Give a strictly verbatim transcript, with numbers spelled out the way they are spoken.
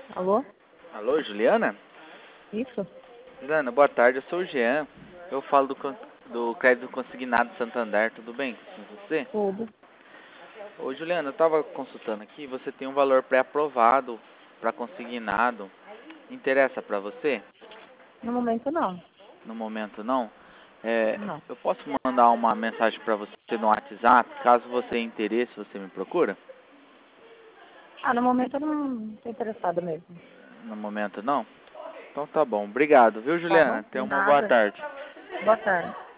Alô? Alô, Juliana? Isso? Juliana, boa tarde, eu sou o Jean. Eu falo do, con- do Crédito Consignado Santander, tudo bem com você? Tudo. Ô, Juliana, eu estava consultando aqui, você tem um valor pré-aprovado para consignado. Interessa para você? No momento não. No momento não? É, Não. eu posso mandar uma mensagem para você no WhatsApp, caso você tenha interesse, você me procura? Ah, no momento eu não estou interessada mesmo. No momento não? Então tá bom, obrigado, viu, Tá bom? Juliana? De Tenha uma boa nada. tarde. Boa tarde.